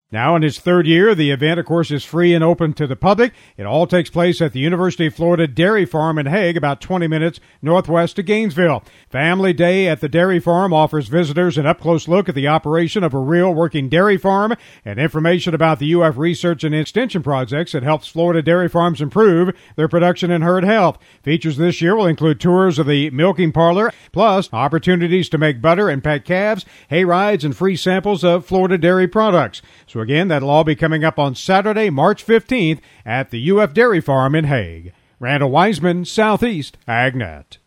Now in its third year, the event, of course, is free and open to the public. It all takes place at the University of Florida Dairy Farm in Hague, about 20 minutes northwest of Gainesville. Family Day at the Dairy Farm offers visitors an up-close look at the operation of a real working dairy farm and information about the UF research and extension projects that helps Florida dairy farms improve their production and herd health. Features this year will include tours of the milking parlor, plus opportunities to make butter and pet calves, hay rides, and free samples of Florida dairy products. So again, that'll all be coming up on Saturday, March 15th at the UF Dairy Farm in Hague. Randall Wiseman, Southeast AgNet.